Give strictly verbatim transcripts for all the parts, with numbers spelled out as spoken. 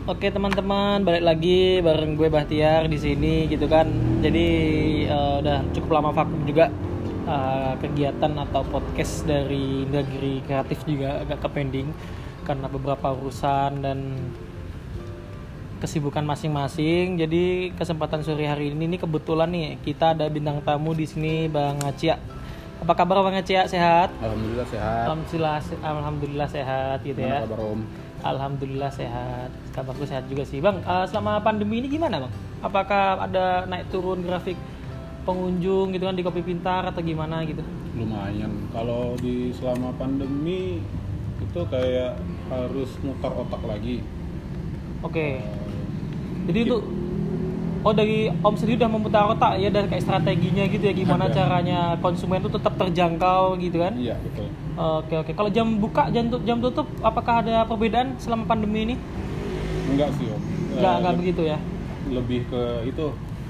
Oke teman-teman, balik lagi bareng gue Bahtiar di sini gitu kan. Jadi uh, udah cukup lama vakum juga uh, kegiatan atau podcast dari Indagiri Kreatif juga agak ke pending karena beberapa urusan dan kesibukan masing-masing. Jadi kesempatan sore hari ini nih kebetulan nih kita ada bintang tamu di sini, Bang Acia. Apa kabar Bang Acia? Sehat? Alhamdulillah sehat. Alhamdulillah, alhamdulillah sehat gitu ya. Gimana kabar Om? Alhamdulillah sehat. Kabarku sehat juga sih Bang. Uh, selama pandemi ini gimana Bang? Apakah ada naik turun grafik pengunjung gitu kan di Kopi Pintar atau gimana gitu? Lumayan. Kalau di selama pandemi itu kayak harus mutar otak lagi. Oke. Okay. Uh, Jadi itu oh dari Om sendiri udah memutar otak ya, dari kayak strateginya gitu ya, gimana ada. caranya konsumen itu tetap terjangkau gitu kan? Iya betul. Oke oke. Kalau jam buka, jam tutup, jam tutup, apakah ada perbedaan selama pandemi ini? Enggak sih Om. Enggak Uh, enggak le- begitu ya. Lebih ke itu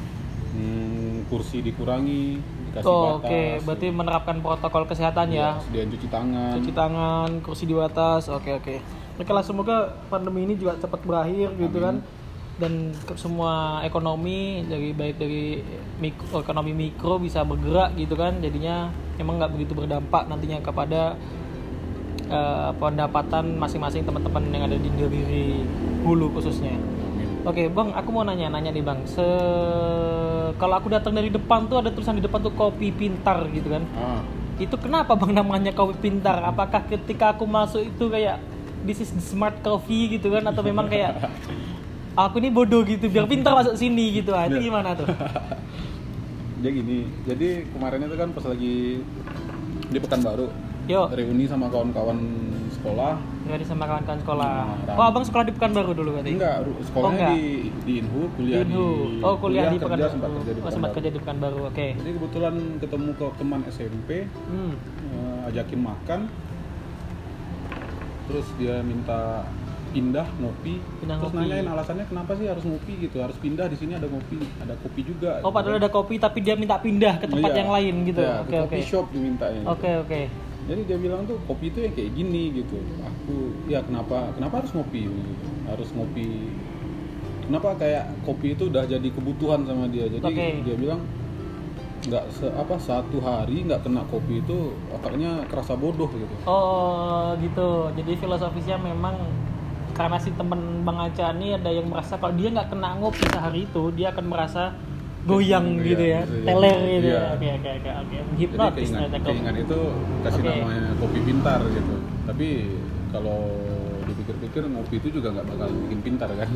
hmm, kursi dikurangi, dikasih Oh, batas. oke, berarti menerapkan protokol kesehatan ya. Sediain cuci tangan. Cuci tangan, kursi di atas. Oke oke. Oke lah, semoga pandemi ini juga cepat berakhir gitu kan. Dan ke- semua ekonomi dari baik dari mikro, ekonomi mikro bisa bergerak gitu kan. Jadinya emang nggak begitu berdampak nantinya kepada uh, pendapatan masing-masing teman-teman yang ada di Diri Hulu khususnya. Oke Bang, aku mau nanya-nanya nih Bang. Se kalau aku datang dari depan tuh ada tulisan di depan tuh Kopi Pintar gitu kan. Ah, Itu kenapa Bang namanya Kopi Pintar? Apakah ketika aku masuk itu kayak this is the smart coffee gitu kan, atau memang kayak aku ini bodoh gitu biar pintar masuk sini gitu? Ah, itu gimana tuh? dia gini. Jadi kemarin itu kan pas lagi di Pekanbaru, Yo, reuni sama kawan-kawan sekolah. dari sama kawan-kawan sekolah. Nah, Oh, Abang sekolah di Pekanbaru dulu berarti? Enggak, ru- sekolahnya Oh, enggak. di di Inhu, kuliah di, Inhu. Oh, kuliah di kerja, Pekanbaru. sempat kerja di Oh, sempat Pekanbaru. kerja di Pekanbaru. Oke. Jadi kebetulan ketemu ke teman S M P, Hmm. eh, ajakin makan. Terus dia minta pindah ngopi. Pindah Terus ngopi. nanyain alasannya kenapa sih harus ngopi gitu, harus pindah, di sini ada ngopi, ada kopi juga. Oh, padahal ada kopi tapi dia minta pindah ke tempat Iya. yang lain gitu. Iya, Oke ke oke. coffee shop dimintanya. gitu. Oke oke. Jadi dia bilang tuh kopi itu yang kayak gini gitu. Aku ya kenapa kenapa harus ngopi? Gitu. Harus ngopi. Kenapa kayak kopi itu udah jadi kebutuhan sama dia. Jadi Oke. dia bilang nggak se apa satu hari nggak kena kopi itu otaknya kerasa bodoh gitu. Oh gitu. Jadi filosofisnya memang karena si temen Bang Aca ini ada yang merasa kalau dia nggak kena ngopi sehari itu dia akan merasa goyang Iya, gitu ya, gitu ya. teler gitu Iya. ya. Oke oke oke oke. Jadi Hipnotis keingan, ternyata kopi. keingan itu kasih Oke. namanya kopi pintar gitu. Tapi kalau dipikir-pikir ngopi itu juga nggak bakal bikin pintar kan?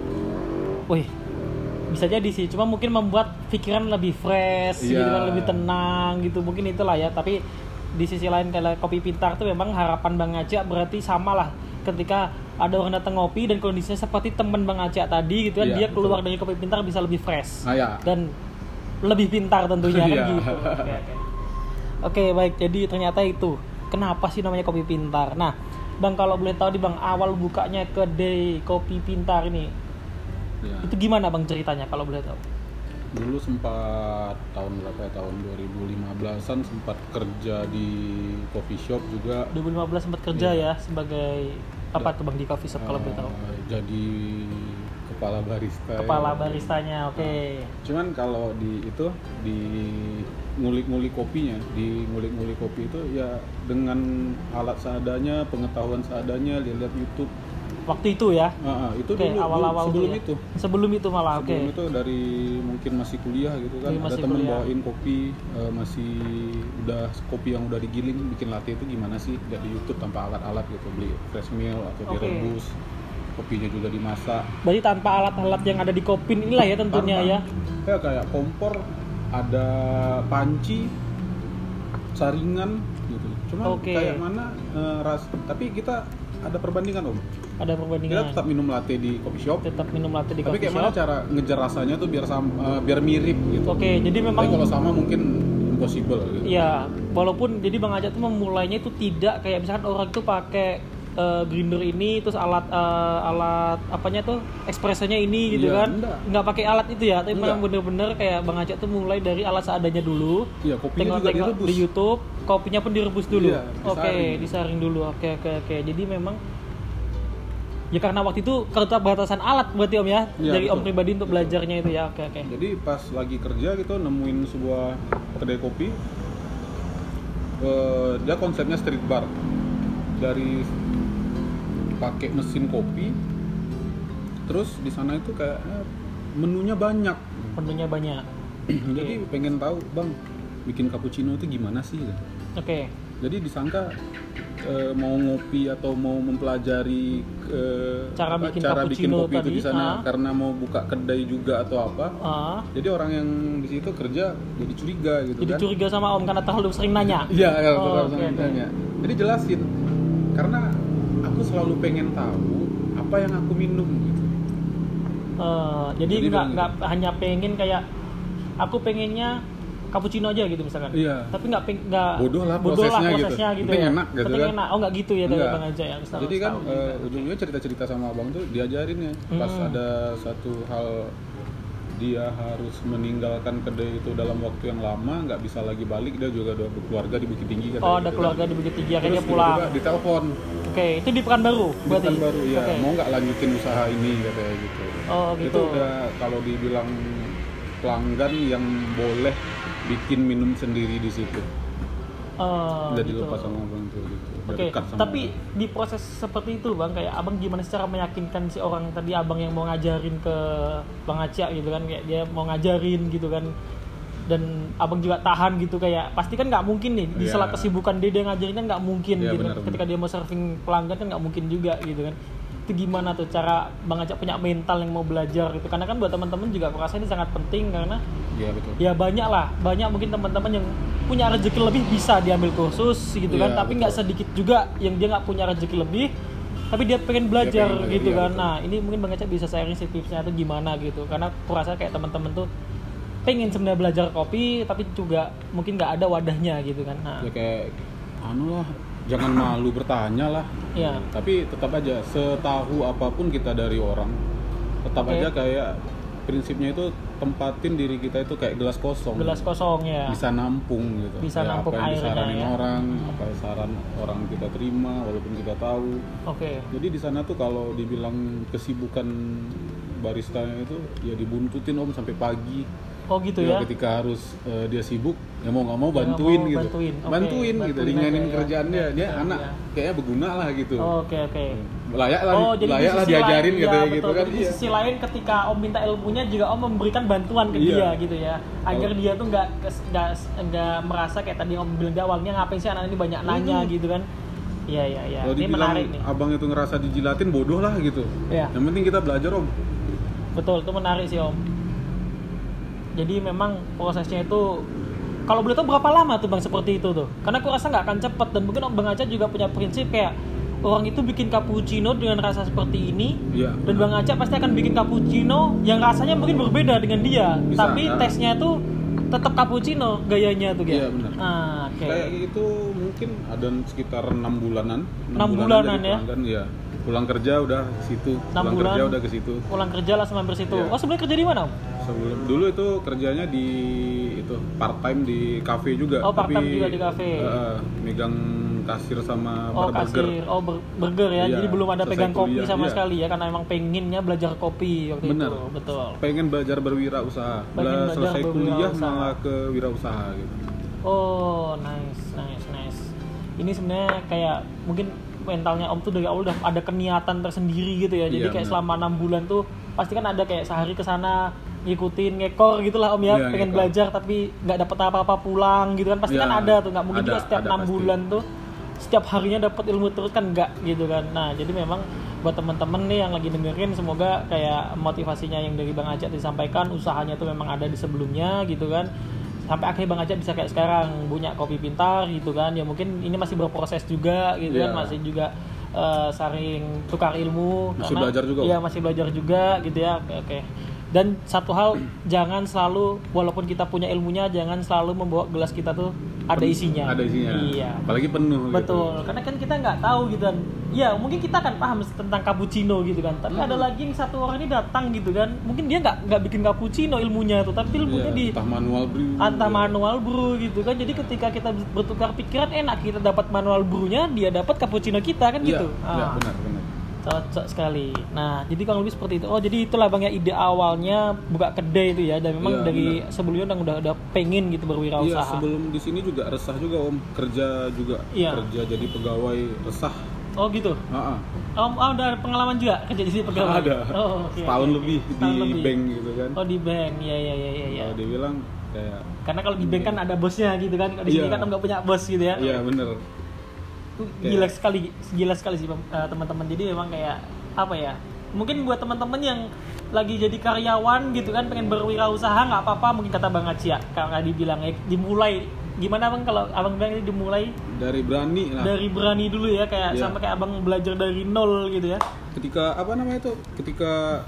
Wih, bisa jadi sih. Cuma mungkin membuat pikiran lebih fresh, Iya. gitu kan, lebih tenang gitu. Mungkin itulah ya. Tapi di sisi lain kalau kopi pintar tuh memang harapan Bang Aca berarti sama lah. Ketika ada orang datang ngopi dan kondisinya seperti temen Bang Aca tadi gitu kan, Iya, dia keluar betul. dari kopi pintar bisa lebih fresh Ah ya. dan lebih pintar tentunya kan Iya. gitu. Oke, oke. Oke, baik. Jadi ternyata itu kenapa sih namanya Kopi Pintar. Nah, Bang kalau boleh tahu di Bang, awal bukanya kedai Kopi Pintar ini Ya. itu gimana Bang ceritanya kalau boleh tahu? Dulu sempat tahun berapa ya, tahun dua ribu lima belasan sempat kerja di coffee shop juga. dua ribu lima belas sempat kerja Iya. ya sebagai apa tuh Bang di coffee shop kalau boleh tahu? Eh, jadi kepala barista. Kepala ya. baristanya, oke. Cuman kalau di itu di ngulik-ngulik kopinya, di ngulik-ngulik kopi itu ya dengan alat seadanya, pengetahuan seadanya, lihat-lihat YouTube. Waktu itu ya? Ah, ah, itu Oke, dulu, awal-awal dulu sebelum dulu ya? itu. Sebelum itu malah, oke. Sebelum itu dari mungkin masih kuliah gitu kan, Dari ada masih temen kuliah. bawain kopi, eh, masih udah kopi yang udah digiling, bikin latte itu gimana sih, lihat di YouTube tanpa alat-alat gitu, beli fresh mill atau Oke. direbus, kopinya juga dimasak. Berarti tanpa alat-alat yang ada di Kopin inilah ya tentunya Tanpa. ya. Ya kayak kompor, ada panci, saringan gitu. Cuma Oke. kayak mana eh, ras, tapi kita ada perbandingan Om. Ada Kita perbandingan. tetap minum latte di coffee shop. Tetap minum latte di Tapi coffee kayak mana shop. cara ngejar rasanya tuh biar sam, eh, biar mirip gitu. Oke, jadi memang Tapi kalau sama mungkin impossible gitu. iya, walaupun jadi Bang Aca tuh memulainya itu tidak kayak misalkan orang tuh pakai eh, grinder ini terus alat eh, alat apanya tuh espressonya ini gitu Iya, kan. enggak. Nggak pakai alat itu ya, tapi Enggak. memang bener-bener kayak Bang Aca tuh mulai dari alat seadanya dulu. Iya, kopinya juga Tengok-tengok direbus. di YouTube, kopinya pun direbus dulu. Iya, Oke, disaring. disaring dulu. Oke, oke, oke. Jadi memang Ya karena waktu itu keterbatasan alat berarti Om ya, Ya, dari Om betul. pribadi untuk belajarnya itu ya. Oke oke. Jadi pas lagi kerja gitu nemuin sebuah kedai kopi. Eh, dia konsepnya street bar. Dari pakai mesin kopi. Terus di sana itu kayak eh, menunya banyak. Menunya banyak. Jadi pengen tahu, Bang, bikin cappuccino itu gimana sih? Oke. Jadi disangka eh, mau ngopi atau mau mempelajari eh, Cara apa, bikin cara bikin cappuccino kopi itu tadi, di sana ah. karena mau buka kedai juga atau apa. Ah, Jadi orang yang di situ kerja jadi curiga gitu jadi kan. curiga sama Om karena terlalu sering nanya. Iya, ya, Oh, terus oke, oke. tanya. Jadi jelasin. Karena aku selalu pengen tahu apa yang aku minum gitu. Eh, jadi Jadi nggak bilang nggak hanya pengen kayak aku pengennya cappuccino aja gitu misalkan. Iya. Tapi nggak peng nggak Bodoh lah bodoh lah prosesnya gitu. prosesnya gitu, Penting ya. enak gitu Penting kan. enak. Oh nggak gitu ya dari Enggak. Bang Aja ya. Setahu- Jadi kan setahu eh, juga. ujungnya cerita-cerita sama abang tuh diajarin ya. Pas Hmm. ada satu hal dia harus meninggalkan kedai itu dalam waktu yang lama, nggak bisa lagi balik, dia juga udah berkeluarga di Bukit Tinggi katanya Oh ada gitu keluarga kan. di Bukit Tinggi Terus akhirnya pulang. tiba-tiba ditelepon Oke itu di Pekanbaru di berarti. baru ya Oke. mau nggak lanjutin usaha ini katanya gitu. Oh gitu. Itu udah kalau dibilang pelanggan yang boleh bikin minum sendiri di situ. Oh, Udah gitu. dilepas sama abang tuh gitu. Udah Oke, dekat sama tapi abang. di proses seperti itu Bang, kayak Abang gimana sih cara meyakinkan si orang tadi Abang yang mau ngajarin ke Bang Aca gitu kan, kayak dia mau ngajarin gitu kan, dan Abang juga tahan gitu kayak pasti kan nggak mungkin nih di Iya. sela kesibukan dia dia ngajarin kan nggak mungkin Iya, gitu kan. benar, Ketika benar. dia mau serving pelanggan kan nggak mungkin juga gitu kan. Itu gimana tuh cara Bang Aca punya mental yang mau belajar gitu, karena kan buat teman-teman juga aku rasa ini sangat penting karena Iya betul. ya banyak lah, banyak mungkin teman-teman yang punya rezeki lebih bisa diambil kursus gitu kan, Iya, tapi betul. nggak sedikit juga yang dia nggak punya rezeki lebih, tapi dia pengen belajar pengen belajar, gitu iya, kan. betul. Nah ini mungkin Bang Aca bisa sharing sih tipsnya tuh gimana gitu, karena aku rasa kayak teman-teman tuh pengen sebenarnya belajar kopi, tapi juga mungkin nggak ada wadahnya gitu kan. Nah, Ya kayak anu lah, jangan malu bertanya lah. Iya. Tapi tetap aja setahu apapun kita dari orang, tetap Oke. aja kayak prinsipnya itu tempatin diri kita itu kayak gelas kosong. gelas kosong ya. Bisa nampung gitu. Bisa Kayak nampung apa yang airnya, disaranin ya. orang, apa yang saran orang kita terima walaupun kita tahu. Oke. Jadi di sana tuh kalau dibilang kesibukan baristanya itu ya dibuntutin om sampai pagi. Oh gitu Ya, ya. ketika harus eh, dia sibuk ya mau nggak mau Ya, nggak bantuin mau gitu bantuin. Oke, bantuin gitu bantuin ringanin aja ya. kerjaan dia dia Iya, anak iya. kayaknya berguna lah gitu. Oke oke. layak lah Oh, jadi di layak lah sisi diajarin lain, gitu ya, ya gitu betul. kan Jadi di iya. sisi lain ketika Om minta ilmunya juga Om memberikan bantuan ke Iya. dia gitu ya, agar Kalau- dia tuh nggak kes- nggak nggak merasa kayak tadi Om bilang di awalnya ngapain sih anak ini banyak nanya Hmm. gitu kan. Iya iya iya. Kalau Ini dibilang menarik nih. abang itu ngerasa dijilatin bodoh lah gitu. Iya. Yang penting kita belajar om. Betul, itu menarik sih Om. Jadi memang prosesnya itu kalau boleh tahu berapa lama tuh Bang seperti itu tuh? Karena aku rasa nggak akan cepet, dan mungkin Om Bang Aca juga punya prinsip kayak orang itu bikin cappuccino dengan rasa seperti ini, Iya. dan Bang Aca pasti akan bikin cappuccino yang rasanya mungkin berbeda dengan dia, Bisa, tapi ya. tesnya tuh tetap cappuccino gayanya tuh Iya, ya. benar. Ah, oke. Kayak gitu mungkin ada sekitar enam bulanan. Enam bulanan jadi ya? pelanggan, iya. Pulang kerja udah ke situ. Enam Pulang bulan. kerja udah ke situ. Pulang kerja langsung mampir situ. Iya. Oh sebenarnya kerja di mana Om? Sebelum dulu itu kerjanya di itu part time di kafe juga. Oh, part-time tapi, juga di kafe. eh, megang kasir sama Oh bar burger. kasir, oh ber- burger ya. Iya, Jadi belum ada selesai pegang kopi kuliah, sama iya. sekali ya, karena emang pengennya belajar kopi waktu Bener. itu. Betul. Pengen belajar berwirausaha. Pengen Udah belajar selesai kuliah berwirausaha. malah ke wirausaha gitu. Oh nice, nice, nice. Ini sebenarnya kayak mungkin mentalnya Om tuh dari awal udah ada keniatan tersendiri gitu ya. Jadi Iya, kayak bener. selama enam bulan tuh pasti kan ada kayak sehari ke sana ngikutin ngekor gitulah Om ya, Iya, pengen ngekor. belajar tapi nggak dapet apa-apa pulang gitu kan. Pasti Iya, kan ada tuh, nggak mungkin ada, juga setiap ada enam pasti. bulan tuh setiap harinya dapat ilmu terus kan, enggak gitu kan. Nah jadi memang buat temen-temen nih yang lagi dengerin, semoga kayak motivasinya yang dari Bang Aca disampaikan, usahanya tuh memang ada di sebelumnya gitu kan, sampai akhirnya Bang Aca bisa kayak sekarang punya Kopi Pintar gitu kan. Ya mungkin ini masih berproses juga gitu kan, Iya. masih juga eh, saling tukar ilmu, Masih belajar juga, iya Om. masih belajar juga gitu ya. Oke oke. Dan satu hal, jangan selalu walaupun kita punya ilmunya, jangan selalu membawa gelas kita tuh ada isinya. Ada isinya. Iya. Apalagi penuh Betul, gitu. karena kan kita nggak tahu gitu kan. Ya mungkin kita kan paham tentang cappuccino gitu kan, tapi Hmm. ada lagi yang satu orang ini datang gitu kan, mungkin dia nggak nggak bikin cappuccino ilmunya tuh, tapi ilmunya Iya, di entah manual brew. antah manual brew gitu kan. Jadi ketika kita bertukar pikiran, enak kita dapat manual brewnya, dia dapat cappuccino kita kan Iya, gitu. iya, Ah. benar benar. Cocok sekali. Nah, jadi kalau lebih seperti itu. Oh, jadi itulah Bang ya ide awalnya buka kedai itu ya. Dan memang Iya, dari benar. sebelumnya udah udah, udah pengen gitu Iya, berwirausaha. sebelum di sini juga resah juga Om, kerja juga, Iya. kerja jadi pegawai resah. Oh, gitu. Ah, ah. Oh, oh, udah ada pengalaman juga kerja di sini pegawai. Ada. Oh, oke. Setahun oke, lebih oke. Setahun di lebih. bank gitu kan. Oh, di bank. Iya, iya, iya, iya, iya. Kalau dia bilang kayak Karena kalau di bank kan ada bosnya gitu kan. Kalau di sini Iya. kan nggak punya bos gitu ya. iya bener. Gila sekali, gila sekali sih uh, teman-teman. Jadi memang kayak apa ya? Mungkin buat teman-teman yang lagi jadi karyawan gitu kan, pengen berwirausaha nggak apa-apa. Mungkin kata Bang Aci ya, kalau dibilang ya, dimulai gimana Bang kalau Abang bilang ini dimulai Dari berani lah. dari berani dulu ya, kayak Iya. sampai kayak Abang belajar dari nol gitu ya. Ketika apa namanya itu? Ketika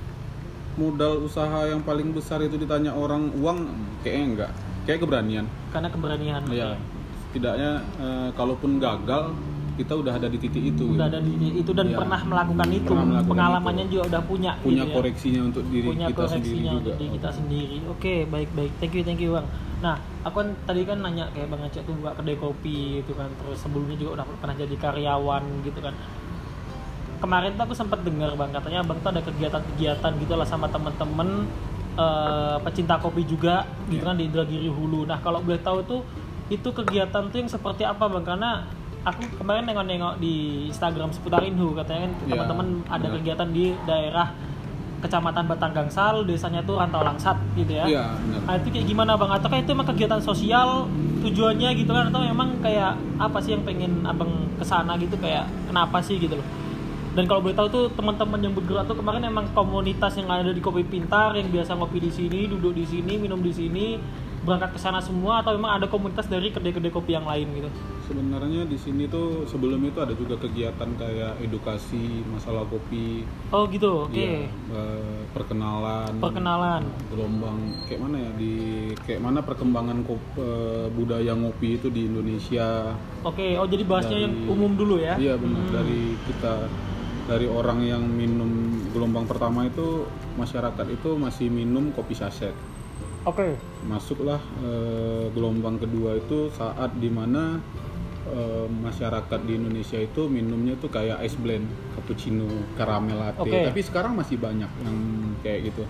modal usaha yang paling besar itu ditanya orang uang, kayaknya enggak. Kayak keberanian. Karena keberanian. Iya. Setidaknya eh, kalaupun gagal, kita udah ada di titik itu. Udah gitu. ada di itu dan Iya. pernah melakukan itu, Pernah melakukan pengalamannya itu. juga udah punya. Punya gitu ya. koreksinya untuk diri Punya kita sendiri koreksinya juga. untuk diri kita sendiri. Oke, baik baik. Thank you thank you Bang. Nah, aku kan tadi kan nanya kayak Bang Aceh tuh buka kedai kopi gitu kan, terus sebelumnya juga udah pernah jadi karyawan gitu kan. Kemarin tuh aku sempat dengar Bang, katanya Bang tuh ada kegiatan-kegiatan gitu lah sama temen-temen eh, pecinta kopi juga gitu Iya. kan di Indragiri Hulu. Nah, kalau boleh tahu tuh itu kegiatan tuh yang seperti apa Bang? Karena aku kemarin nengok-nengok di Instagram seputar Inhu, katanya kan Iya, teman-teman ada benar. kegiatan di daerah Kecamatan Batang Gangsal, desanya tuh Rantau Langsat gitu ya. Iya, benar. Nah, itu kayak gimana Bang? Ataukah itu emang kegiatan sosial tujuannya gitu kan, atau memang kayak apa sih yang pengen Abang kesana gitu, kayak kenapa sih gitu loh? Dan kalau boleh tahu tuh teman-teman yang bergerak tuh kemarin emang komunitas yang ada di Kopi Pintar yang biasa ngopi di sini, duduk di sini, minum di sini, berangkat ke sana semua, atau memang ada komunitas dari kedai-kedai kopi yang lain gitu? Sebenarnya di sini tuh sebelum itu ada juga kegiatan kayak edukasi masalah kopi. Oh gitu, oke. Iya, eh, perkenalan. Perkenalan. Gelombang kayak mana ya, di kayak mana perkembangan kop- eh, budaya ngopi itu di Indonesia. Oke, oh jadi bahasnya Dari- yang umum dulu ya? Iya benar, Hmm. dari kita, dari orang yang minum gelombang pertama itu, masyarakat itu masih minum kopi saset. Oke. Masuklah eh, gelombang kedua itu saat dimana eh, masyarakat di Indonesia itu minumnya tuh kayak ice blend, cappuccino, caramel latte. Oke. Tapi sekarang masih banyak yang kayak gitu.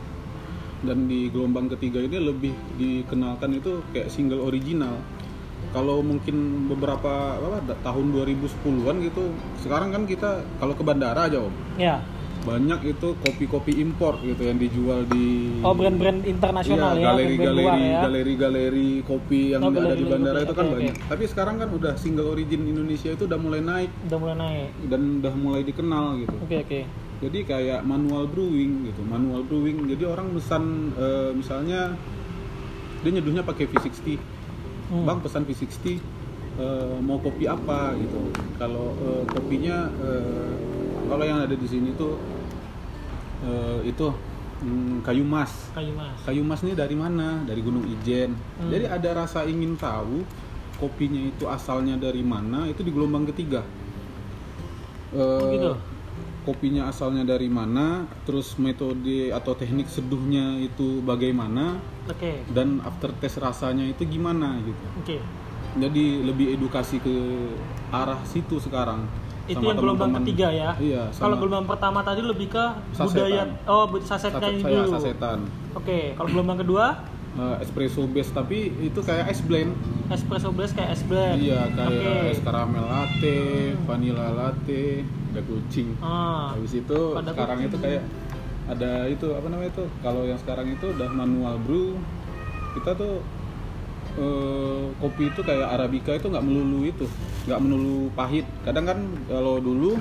Dan di gelombang ketiga ini lebih dikenalkan itu kayak single original. Kalau mungkin beberapa apa, da- tahun dua ribu sepuluhan gitu, sekarang kan kita kalau ke bandara aja Om, Ya. banyak itu kopi-kopi impor gitu yang dijual di Oh brand-brand internasional iya, ya, brand-brand galeri-galeri luar ya. galeri-galeri kopi yang Oh, ada di galeri-galeri bandara kopi, itu kan oke, oke. banyak. Tapi sekarang kan udah single origin Indonesia itu udah mulai naik Udah mulai naik. dan udah mulai dikenal gitu. Oke oke. Jadi kayak manual brewing gitu, manual brewing. Jadi orang pesan eh, misalnya dia nyeduhnya pakai V enam puluh. Hmm. Bang pesan V enam puluh eh, mau kopi apa gitu. Kalau eh, kopinya eh, kalau yang ada di sini tuh eh, itu hmm, kayu mas. Kayu mas. Kayu mas ini dari mana? Dari Gunung Ijen. Hmm. Jadi ada rasa ingin tahu kopinya itu asalnya dari mana, itu di gelombang ketiga. Eh, Oh, gitu. Kopinya asalnya dari mana, terus metode atau teknik seduhnya itu bagaimana, Oke. dan after taste rasanya itu gimana gitu. Oke. Jadi lebih edukasi ke arah situ sekarang. Itu Sama yang gelombang teman-teman. ketiga ya. Iya, Kalau sama gelombang pertama tadi lebih ke Sasetan. budaya. Oh, bu- sasetnya saset- ini saya dulu. sasetan. Oke, kalau gelombang kedua Eh, espresso base tapi itu kayak ice blend. espresso base kayak es blend. Iya, kayak Oke. es caramel latte, vanilla latte, ada kucing. Ah. Habis itu Pada sekarang kucing. itu kayak ada itu apa namanya itu? Kalau yang sekarang itu udah manual brew. Kita tuh eh, kopi itu kayak arabica itu nggak melulu itu, nggak melulu pahit. Kadang kan kalau dulu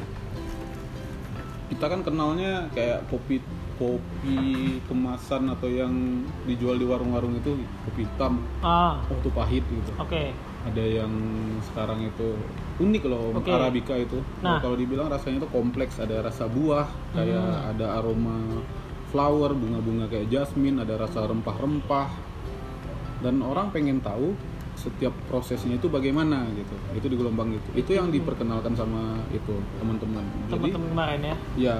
kita kan kenalnya kayak kopi kopi kemasan atau yang dijual di warung-warung itu kopi hitam, Ah. oh itu pahit gitu. Oke. Ada yang sekarang itu unik loh, Oke. arabica itu. Nah. Kalau dibilang rasanya itu kompleks, ada rasa buah, kayak Hmm. ada aroma flower, bunga-bunga kayak jasmine, ada rasa rempah-rempah. Dan orang pengen tahu setiap prosesnya itu bagaimana gitu. Itu di gelombang itu. Itu yang diperkenalkan sama itu teman-teman. Jadi Teman-teman kemarin ya. ya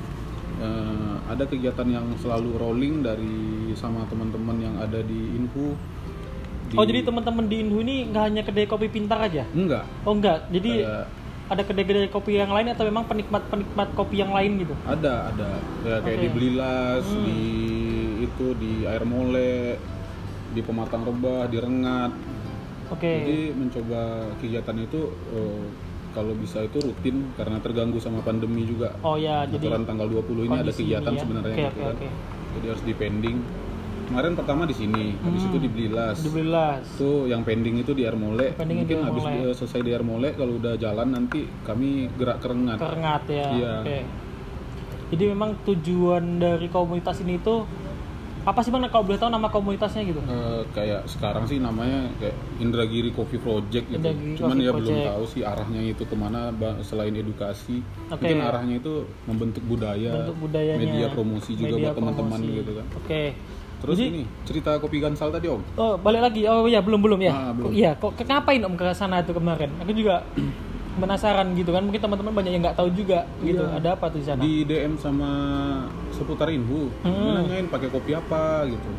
eh, ada kegiatan yang selalu rolling dari sama teman-teman yang ada di Inhu. Di- Oh, jadi teman-teman di Indu ini nggak hanya kedai kopi pintar aja? enggak Oh enggak. Jadi kayak ada kedai-kedai kopi yang lain atau memang penikmat-penikmat kopi yang lain gitu? Ada, ada. Ya, kayak Oke. di Belilas, Hmm. di itu di Air Mole, di Pematang Rebah, di Rengat. Oke. Jadi mencoba kegiatan itu eh, kalau bisa itu rutin karena terganggu sama pandemi juga. Oh ya, jadi Aturan tanggal dua puluh ini ada kondisi kegiatan ini ya. sebenarnya Oke, gitu oke, kan. oke. Jadi harus di pending. Kemarin pertama di sini, habis Hmm. itu di Belilas. di Belilas. Itu yang pending itu di Air Mole. Pending di Mungkin Air habis Mole. eh, selesai di Air Mole kalau udah jalan nanti kami gerak ke Rengat. Kerengat ya. Iya. Oke. Jadi memang tujuan dari komunitas ini itu apa sih Bang kalau boleh tahu nama komunitasnya gitu? Eh, kayak sekarang sih namanya kayak Indragiri Coffee Project gitu. Indragiri Cuman Coffee ya belum Project. tahu sih arahnya itu kemana ba- selain edukasi. Oke. Mungkin arahnya itu membentuk budaya, Bentuk budayanya. media promosi juga Media buat teman-teman promosi. gitu kan. Oke. Terus Jadi, ini cerita kopi Gansal tadi Om. oh balik lagi. Oh iya belum belum ya. Ah, belum. Kok- Iya. Kok ke- ngapain Om ke sana itu kemarin? Aku juga penasaran gitu kan. Mungkin teman-teman banyak yang nggak tahu juga gitu. Iya. Ada apa tuh di sana? Di D M sama seputar Inhu, Hmm. dia nanyain pakai kopi apa gitu.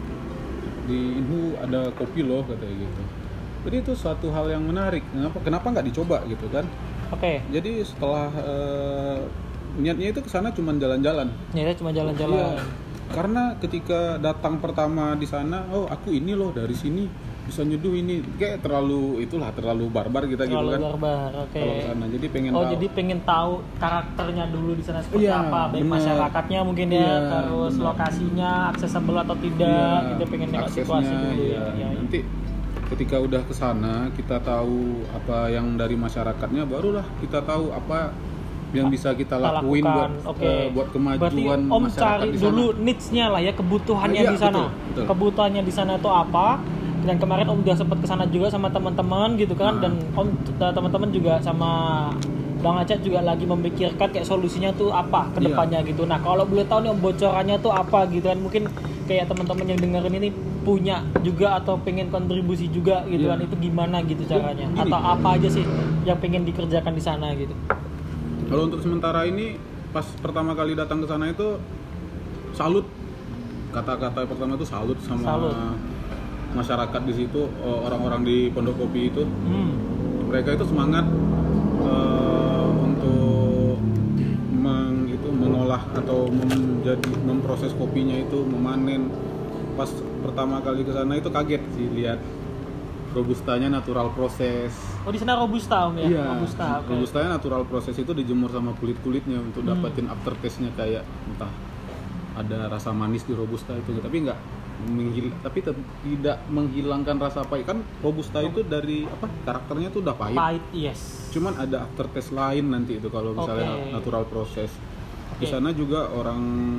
Di Inhu ada kopi loh katanya gitu. Jadi itu suatu hal yang menarik. Kenapa kenapa nggak dicoba gitu kan? Oke. Jadi setelah eh, niatnya itu kesana cuma jalan-jalan. Nyata cuma jalan-jalan. Iya. Karena ketika datang pertama di sana, oh aku ini loh dari sini bisa nyeduh ini, kayak terlalu itulah terlalu barbar kita Terlalu gitu kan. barbar. Oke. Kalau ke sana, jadi pengen Oh tahu. jadi pengen tahu karakternya dulu di sana seperti Iya, apa, baik bener. masyarakatnya mungkin ya, Iya, terus bener. lokasinya aksesibel atau tidak, Iya, kita pengen nengok aksesnya, situasi dulu iya. ya. Iya, iya. Nanti ketika udah ke sana kita tahu apa yang dari masyarakatnya, barulah kita tahu apa yang bisa kita Kita lakuin lakukan. buat Oke. eh, buat Berarti kemajuan Om masyarakat cari di sana. dulu needs-nya lah ya, kebutuhannya Iya, di sana. betul, betul. Kebutuhannya di sana itu apa? Dan kemarin Om udah sempat ke sana juga sama teman-teman gitu kan, Nah. dan Om t- teman-teman juga sama Bang Aceh juga lagi memikirkan kayak solusinya tuh apa ke Iya. depannya gitu. Nah, kalau boleh tahu nih Om bocorannya tuh apa gitu kan, mungkin kayak teman-teman yang dengerin ini punya juga atau pengen kontribusi juga gitu Iya. kan, itu gimana gitu caranya? Gini. Atau apa aja sih yang pengen dikerjakan di sana gitu? Kalau untuk sementara ini pas pertama kali datang ke sana itu salut, kata-kata pertama itu salut sama Salut. masyarakat di situ, eh, orang-orang di Pondok Kopi itu. Hmm. Mereka itu semangat eh, untuk meng, itu, mengolah atau menjadi memproses kopinya itu, memanen. Pas pertama kali ke sana itu kaget sih lihat robustanya natural proses. Oh di sana robusta Om ya? Iya, Robusta. Oke. robustanya natural proses itu dijemur sama kulit-kulitnya untuk Hmm. dapetin aftertaste-nya kayak entah ada rasa manis di robusta itu, tapi nggak menghil- tapi te- tidak menghilangkan rasa pahit. Kan robusta itu dari apa karakternya tuh udah pahit. Pahit, yes. Cuman ada aftertaste lain nanti itu kalau misalnya Oke. natural proses. Di Oke. sana juga orang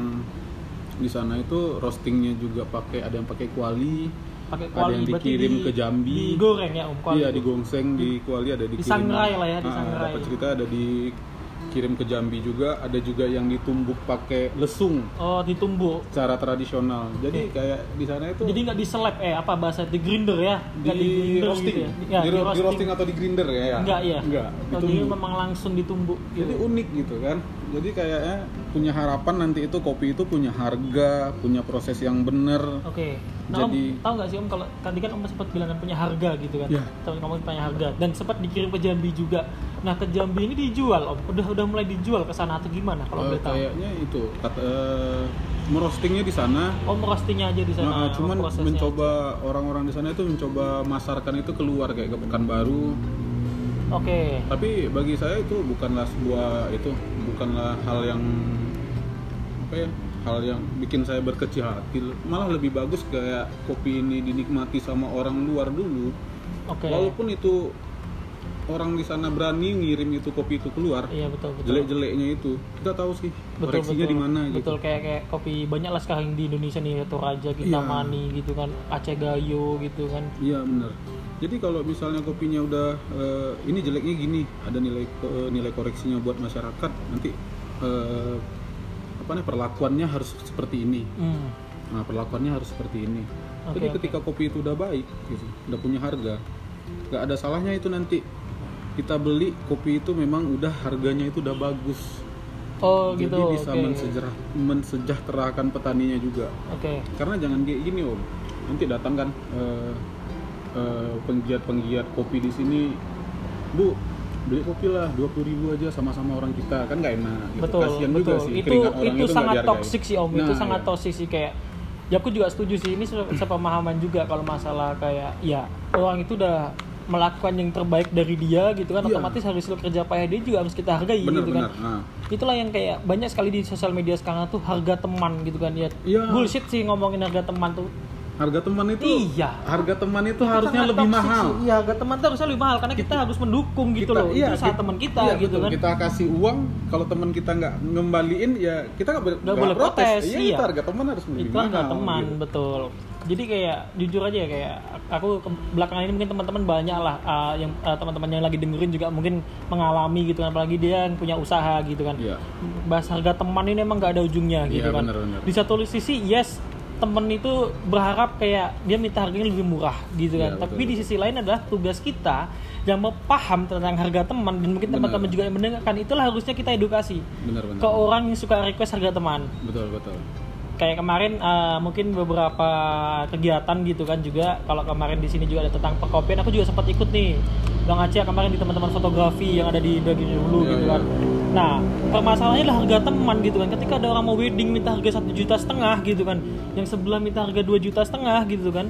di sana itu roastingnya juga pakai, ada yang pakai kuali, Pakai ada kuali yang berarti dikirim di- ke Jambi. digoreng ya Om kuali. Iya, digongseng di kuali, ada dikirim. Disangrai lah ya, Ah, disangrai. dapat cerita ada dikirim ke Jambi juga, ada juga yang ditumbuk pakai lesung Oh ditumbuk. secara tradisional. Jadi kayak di sana itu Jadi nggak di seleb eh apa bahasa di grinder ya? Nggak di, grinder roasting, gitu ya? Ya, di, ro- di roasting atau di grinder ya? ya? Enggak ya? Enggak, Oh, jadi ditumbuk. memang langsung ditumbuk Jadi gitu. unik gitu kan. Jadi kayaknya punya harapan nanti itu kopi itu punya harga, punya proses yang bener. Oke. Nah, Jadi- Om, tahu nggak sih Om kalau tadi kan Om sempat bilang kan punya harga gitu kan? Iya. Tahu kamu punya harga dan sempat dikirim ke Jambi juga. Nah, ke Jambi ini dijual Om. Udah udah mulai dijual ke sana atau gimana kalau Eh, boleh tahu? kayaknya itu kata eh, merostingnya di sana. Om roastingnya aja di sana. Nah, cuman oh, prosesnya mencoba orang-orang di sana itu mencoba masarkan itu keluar kayak ke Pekanbaru. aja. Oke. Tapi bagi saya itu bukanlah sebuah itu bukanlah hal yang apa ya, hal yang bikin saya berkecil hati. Malah lebih bagus kayak kopi ini dinikmati sama orang luar dulu. Oke. Walaupun itu orang di sana berani ngirim itu kopi itu keluar, Iya betul betul. jelek-jeleknya itu kita tahu sih Betul, koreksinya betul. di mana Betul gitu. kayak kayak kopi banyak lah sekarang di Indonesia nih, Toraja, Kintamani gitu kan, Aceh Gayo gitu kan. Iya benar. Jadi kalau misalnya kopinya udah eh, ini jeleknya gini, ada nilai eh, nilai koreksinya buat masyarakat, nanti eh, apa nih perlakuannya harus seperti ini. Hmm. Nah perlakuannya harus seperti ini. Oke, Jadi oke. ketika kopi itu udah baik, gitu, udah punya harga, nggak ada salahnya itu nanti kita beli kopi itu memang udah harganya itu udah bagus. Oh Jadi gitu. bisa Oke. mensejarah, mensejahterakan petaninya juga. Oke. Karena jangan kayak gini om, nanti datang kan eh, eh, penggiat-penggiat kopi di sini, bu beli kopi lah dua puluh ribu aja sama-sama orang kita, kan nggak enak gitu. Betul, Kasian betul. juga sih, Itu keringat orang itu itu sangat nggak dihargai. toksik sih Om, itu Nah, sangat iya. toksik sih kayak. Ya aku juga setuju sih, ini se- sepemahaman juga kalau masalah kayak ya orang itu udah melakukan yang terbaik dari dia gitu kan, Iya. otomatis hasil kerja payah dia juga harus kita hargai Bener, gitu kan. bener. Nah. Itulah yang kayak banyak sekali di sosial media sekarang tuh harga teman gitu kan ya. Iya. Bullshit sih ngomongin harga teman tuh. Harga teman itu, Iya. harga teman itu Itu harusnya sangat lebih toxic mahal. sih. Iya, harga teman tuh harusnya lebih mahal karena kita harus mendukung gitu Kita- loh. iya, itu saat kita- teman kita iya, gitu betul. kan. Kita kasih uang, kalau teman kita nggak ngembaliin ya kita nggak ber- Nggak nggak boleh protes, Iya, iya. itu harga teman harus lebih Itu mahal. harga teman, gitu. betul. Jadi kayak jujur aja ya, kayak aku ke- belakangan ini mungkin teman-teman banyak lah uh, yang uh, teman-teman yang lagi dengerin juga mungkin mengalami gitu kan, apalagi dia yang punya usaha gitu kan. Iya. Bahas harga teman ini emang nggak ada ujungnya gitu Iya, kan. bener-bener. Di satu sisi yes, temen itu berharap kayak dia minta harganya lebih murah gitu kan. Iya, Tapi betul, di sisi lain adalah tugas kita yang paham tentang harga teman, dan mungkin Bener. teman-teman juga yang mendengarkan, itulah harusnya kita edukasi Benar-benar. ke orang yang suka request harga teman. Betul, betul. Kayak kemarin uh, mungkin beberapa kegiatan gitu kan juga, kalau kemarin di sini juga ada tentang perkopian, aku juga sempat ikut nih Bang Aceh kemarin di teman-teman fotografi yang ada di Daging Hulu Iya, gitu iya. kan. Nah permasalahannya adalah harga teman gitu kan. Ketika ada orang mau wedding minta harga satu juta setengah gitu kan, yang sebelah minta harga dua juta setengah gitu kan.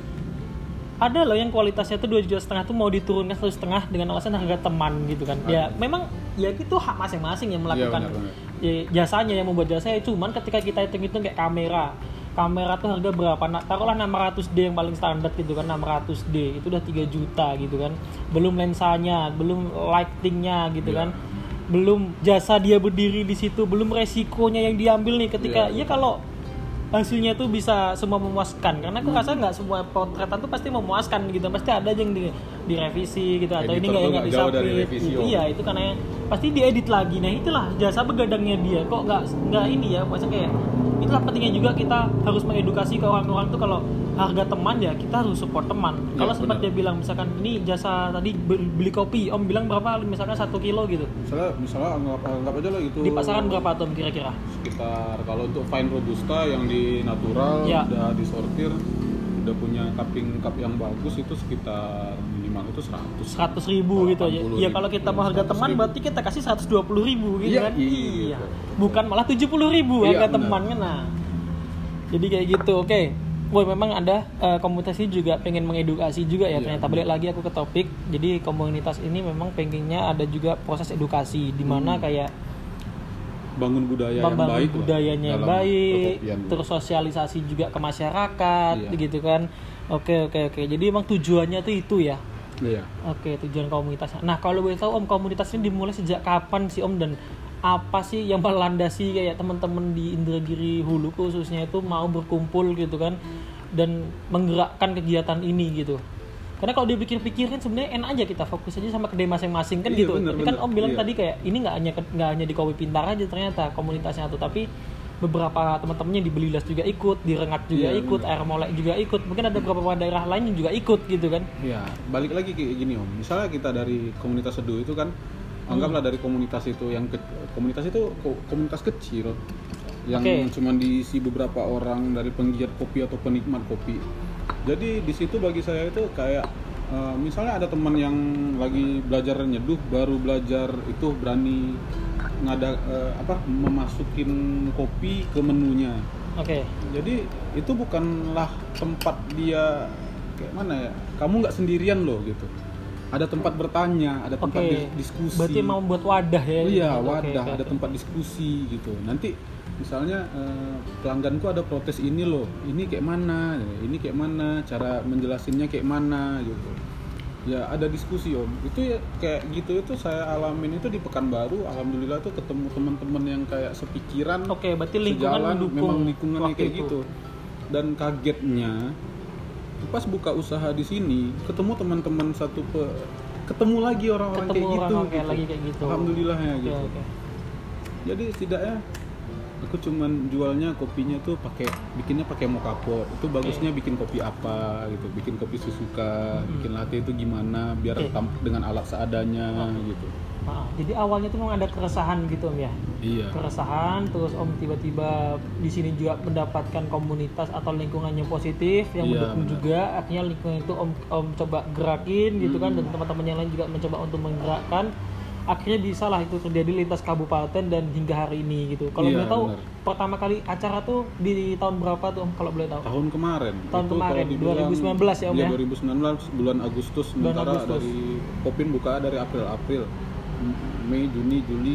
Ada loh yang kualitasnya tuh dua juta setengah tuh mau diturunkan satu setengah dengan alasan harga teman gitu kan. Ya memang ya itu hak masing-masing yang melakukan Iya, benar, ya, jasanya, yang membuat jasanya. Cuman ketika kita hitung-hitung kayak kamera, kamera tuh harga berapa? Nah, taruhlah enam ratus D yang paling standar gitu kan, enam ratus D itu udah tiga juta gitu kan. Belum lensanya, belum lightingnya gitu Iya. kan. Belum jasa dia berdiri di situ, belum resikonya yang diambil nih ketika Iya, ya kalau hasilnya tuh bisa semua memuaskan, karena aku rasa nggak semua potretan tuh pasti memuaskan gitu, pasti ada aja yang di, direvisi gitu, atau ini Editor nggak tuh nggak nggak jauh dari disapit revisi, gitu. Om. Iya itu karena pasti diedit lagi. Nah itulah jasa begadangnya dia, kok nggak nggak ini ya, maksudnya kayak itulah pentingnya juga kita harus mengedukasi ke orang-orang tuh kalau harga teman ya kita harus support teman. Iya, Kalau sempat benar. dia bilang misalkan ini jasa tadi beli beli kopi, Om bilang berapa misalkan satu kilo gitu, Misalnya, misalnya anggap, anggap aja lah itu di pasaran berapa tuh kira-kira? sekitar, kalau untuk fine robusta yang di natural Ya. udah disortir, udah punya cupping cup yang bagus, itu sekitar minimal itu seratus. Seratus ribu gitu aja. delapan puluh Iya ribu. kalau kita mau harga seratus teman ribu. berarti kita kasih seratus dua puluh ribu gitu Iya, kan. iya. Bukan malah tujuh puluh ribu Iya, harga benar. teman kan. Nah. Jadi kayak gitu. Oke. Woi memang ada eh, komunitas ini juga pengen mengedukasi juga ya. Iya, Ternyata balik lagi aku ke topik. Jadi komunitas ini memang pengennya ada juga proses edukasi di mana Hmm. kayak Bangun budaya yang membangun baik lah budayanya yang dalam baik, perkopian. terus sosialisasi juga ke masyarakat Iya. gitu kan. Oke oke oke. Jadi emang tujuannya tuh itu ya. Iya. Oke, tujuan komunitasnya. Nah, kalau boleh tahu Om, komunitas ini dimulai sejak kapan sih Om, dan apa sih yang melandasi kayak teman-teman di Indragiri Hulu khususnya itu mau berkumpul gitu kan dan menggerakkan kegiatan ini gitu. Karena kalau dipikir-pikir kan sebenarnya enak aja kita fokus aja sama kedai masing-masing kan Iya, gitu. bener, Tapi kan bener. Om bilang Iya. tadi kayak ini nggak hanya nggak hanya di Kopi Pintar aja ternyata komunitasnya tuh, tapi beberapa teman-temannya di Belilas juga ikut, di Rengat juga Iya, ikut, bener. Air Molek juga ikut. Mungkin ada beberapa daerah lain yang juga ikut gitu kan. Iya, balik lagi kayak gini Om. Misalnya kita dari komunitas seduh itu kan, anggaplah dari komunitas itu yang ke, komunitas itu ko- komunitas kecil yang Oke. cuma diisi beberapa orang dari penggiat kopi atau penikmat kopi. Jadi di situ bagi saya itu kayak eh, misalnya ada teman yang lagi belajar nyeduh, baru belajar itu berani ngada eh, apa memasukin kopi ke menunya. Oke. Jadi itu bukanlah tempat dia kayak mana ya? Kamu nggak sendirian loh gitu. Ada tempat bertanya, ada tempat Oke. dis- diskusi. Berarti mau membuat wadah ya. Iya, Oke, wadah, oke, ada oke. tempat diskusi gitu. Nanti misalnya eh, pelangganku ada protes ini loh, ini kayak mana, ini kayak mana, cara menjelasinnya kayak mana gitu. Ya ada diskusi Om. Itu ya kayak gitu itu saya alamin itu di Pekanbaru. Alhamdulillah tuh ketemu teman-teman yang kayak sepikiran. Oke, berarti lingkungan sejalan, mendukung memang lingkungannya waktu kayak itu. gitu. Dan kagetnya pas buka usaha di sini ketemu teman-teman satu pe, ketemu lagi orang-orang Ketemu kayak orang gitu, kayak gitu. lagi kayak gitu. Alhamdulillah ya Oke, gitu. oke. Jadi setidaknya aku cuman jualnya kopinya tuh pakai bikinnya pakai mocha pot. Itu bagusnya bikin kopi apa gitu, bikin kopi Suzuka, bikin latte itu gimana biar Oke. tam- dengan alat seadanya Oh. gitu. Ah, jadi awalnya tuh memang ada keresahan gitu Om ya. Iya. Keresahan, terus Om tiba-tiba di sini juga mendapatkan komunitas atau lingkungan yang positif yang Iya, mendukung benar. juga. Akhirnya lingkungan itu Om Om coba gerakin gitu kan, Mm. dan teman-teman yang lain juga mencoba untuk menggerakkan. akhirnya bisa lah itu terjadi lintas kabupaten dan hingga hari ini gitu. Kalau Iya, boleh tahu benar. pertama kali acara tuh di tahun berapa tuh Om, kalau boleh tahu? Tahun kemarin. Tahun Itu kemarin, kalau dibilang- dua ribu sembilan belas ya, Om, iya, ya? dua ribu sembilan belas bulan Agustus, sementara Agustus. dari Kopin buka dari April April, Mei, Juni, Juli,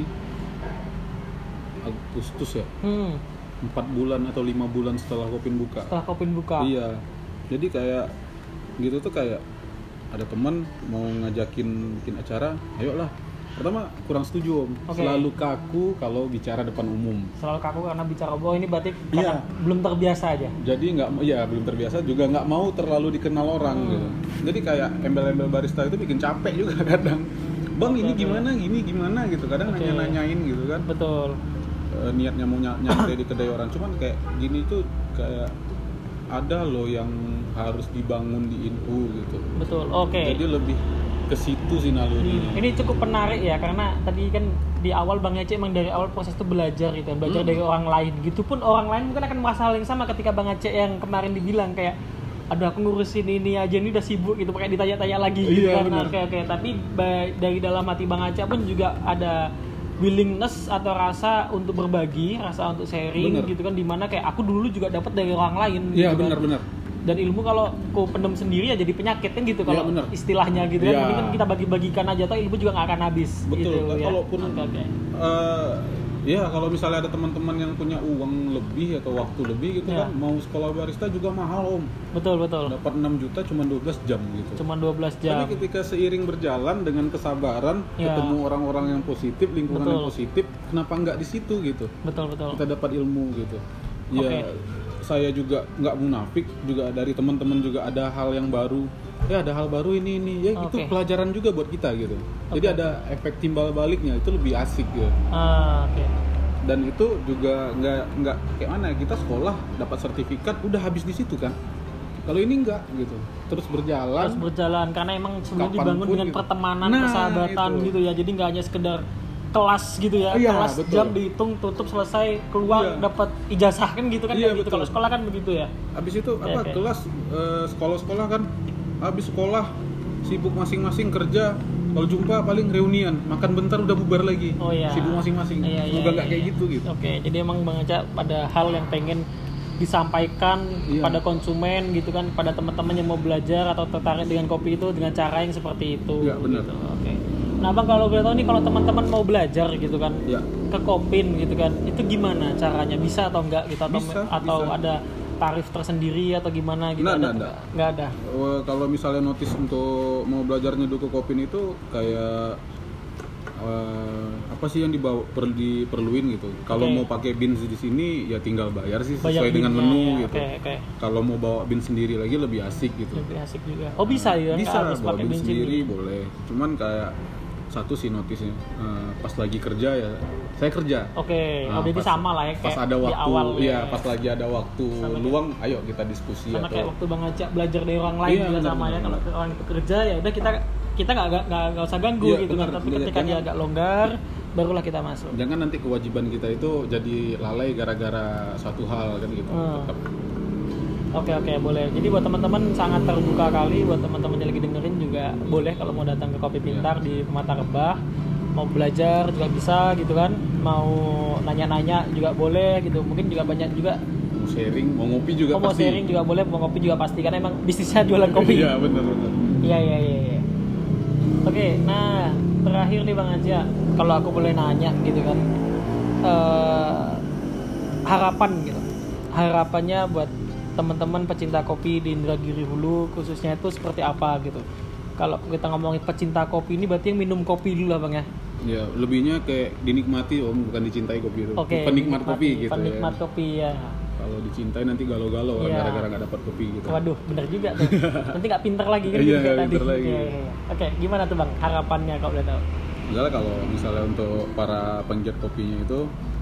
Agustus ya. Hmm, Empat bulan atau lima bulan setelah Kopin buka. setelah Kopin buka. Iya. Jadi kayak gitu tuh kayak ada teman mau ngajakin bikin acara, ayolah. Pertama kurang setuju Om. Oke. Selalu kaku kalau bicara depan umum. Selalu kaku karena bicara oh ini berarti Iya. karena belum terbiasa aja. Jadi nggak, ya belum terbiasa juga nggak mau terlalu dikenal orang Hmm. gitu. Jadi kayak embel-embel barista itu bikin capek juga kadang. Bang ini Oke, oke. gimana, gini gimana gitu. Kadang Oke. nanya-nanyain gitu kan. Betul. E, niatnya mau ny- nyantai di kedai orang. Cuman kayak gini tuh kayak ada loh yang harus dibangun di Inhu gitu. Betul. Oke. Jadi lebih ke situ sih nalurinya. Ini cukup menarik ya karena tadi kan di awal Bang Aceh emang dari awal proses itu belajar gitu, belajar Hmm. dari orang lain. Gitu pun orang lain mungkin akan merasa hal yang sama ketika Bang Aceh yang kemarin dibilang kayak aduh aku ngurusin ini aja ini udah sibuk gitu, pakai ditanya-tanya lagi gitu Iya, kan. benar. Oke oke, tapi ba- dari dalam hati Bang Aceh pun juga ada willingness atau rasa untuk berbagi, rasa untuk sharing Bener. gitu kan, dimana kayak aku dulu juga dapat dari orang lain. Iya gitu kan. benar-benar. Dan ilmu kalau ku pendem sendiri ya jadi penyakit kan gitu kalau Iya, bener. istilahnya gitu kan. Iya. Mending kan kita bagi-bagikan aja atau ilmu juga nggak akan habis. Betul. Gitu, Nah, ya. kalaupun Oke, oke. eh, ya kalau misalnya ada teman-teman yang punya uang lebih atau waktu lebih gitu Iya. kan, mau sekolah barista juga mahal Om. Betul betul. Dapat enam juta cuma dua belas jam gitu. Cuma dua belas jam. Tapi ketika seiring berjalan dengan kesabaran, Ya. ketemu orang-orang yang positif, lingkungan Betul. yang positif, kenapa nggak di situ gitu? Betul betul. Kita dapat ilmu gitu. Ya, Oke. saya juga nggak munafik, juga dari teman-teman juga ada hal yang baru. Ya ada hal baru ini ini, ya itu Oke. pelajaran juga buat kita gitu. Jadi Oke. ada efek timbal baliknya, itu lebih asik gitu. Ah, oke. Dan itu juga nggak nggak kayak mana, kita sekolah dapat sertifikat udah habis di situ kan. Kalau ini enggak gitu, terus berjalan. Terus berjalan karena emang sebelum Kapanpun dibangun dengan gitu. pertemanan, Nah, persahabatan itu. gitu ya. Jadi nggak hanya sekedar kelas gitu ya, Iya, kelas betul. jam dihitung tutup selesai keluar Iya. dapat ijazah kan gitu kan. Iya, kayak gitu. betul. Kalau sekolah kan begitu ya. Habis itu Oke, apa oke. kelas eh, sekolah-sekolah kan, habis sekolah sibuk masing-masing kerja. Kalau jumpa paling reunian, makan bentar udah bubar lagi. Oh iya. Sibuk masing-masing. Iya, iya, Semoga nggak iya, kayak iya. gitu gitu. Oke, jadi emang Bang Aca pada hal yang pengen disampaikan Iya. pada konsumen gitu kan, pada teman-teman yang mau belajar atau tertarik dengan kopi itu dengan cara yang seperti itu. Iya, benar. Gitu. Oke. Nah, Bang kalau boleh tahu nih kalau teman-teman mau belajar gitu kan Ya. ke Kopin gitu kan, itu gimana caranya? Bisa atau enggak gitu atau Bisa, atau bisa. ada tarif tersendiri atau gimana gitu? Nggak, ada nggak, atau nggak ada. Eh, kalau misalnya notice untuk mau belajar nyeduh ke Kopin itu kayak eh, apa sih yang dibawa perlu diperluin gitu. Kalau Oke. mau pakai bins di sini ya tinggal bayar sih Bayar sesuai dengan binnya, menu ya. gitu. Oke, oke. Kalau mau bawa bin sendiri lagi lebih asik gitu. Lebih asik juga. Oh, bisa ya? Nggak Bisa harus bawa pakai bin bensin sendiri gitu. boleh. Cuman kayak satu sih notisnya eh, pas lagi kerja ya saya kerja. Oke, Nah, oh, jadi pas- sama lah ya Pas kayak ada di waktu, awal iya ya. pas lagi ada waktu Sama luang, ayo kita diskusi Sama kayak atau waktu Bang Aca belajar dari orang lain Iya, juga benar, sama ya. benar. Kalau orang itu kerja ya udah kita kita nggak nggak nggak nggak usah ganggu Iya, gitu benar. kan. Tapi Iya, ketika dia jangan- agak longgar, barulah kita masuk. jangan nanti kewajiban kita itu jadi lalai gara-gara suatu hal kan gitu. Hmm. Tetap. Oke oke boleh. Jadi buat teman-teman sangat terbuka kali, buat teman-teman yang lagi dengerin juga boleh kalau mau datang ke Kopi Pintar di Permata Rebah, mau belajar juga bisa gitu kan, mau nanya-nanya juga boleh gitu. Mungkin juga banyak juga Mau sharing, mau ngopi juga oh, mau pasti. sharing juga boleh, mau kopi juga pasti karena emang bisnisnya jualan kopi. Iya benar-benar. Iya iya iya. iya. Oke, nah terakhir nih Bang Aja, kalau aku boleh nanya gitu kan, eh, harapan gitu, harapannya buat teman-teman pecinta kopi di Indragiri Hulu khususnya itu seperti apa gitu? Kalau kita ngomongin pecinta kopi ini berarti yang minum kopi dulu lah Bang ya. Ya lebihnya kayak dinikmati om, bukan dicintai kopi itu. Oke. Penikmat dinikmati, kopi gitu Penikmat ya. kopi ya. Kalau dicintai nanti galau-galau orang Iya. gara-gara nggak dapat kopi gitu. Waduh, bener juga tuh. Nanti nggak pinter lagi kan Iya, gitu kayak nggak tadi. pinter lagi. Iya, iya, iya. Oke, gimana tuh Bang harapannya kalau boleh tahu? Misalnya kalau misalnya untuk para penggiat kopinya itu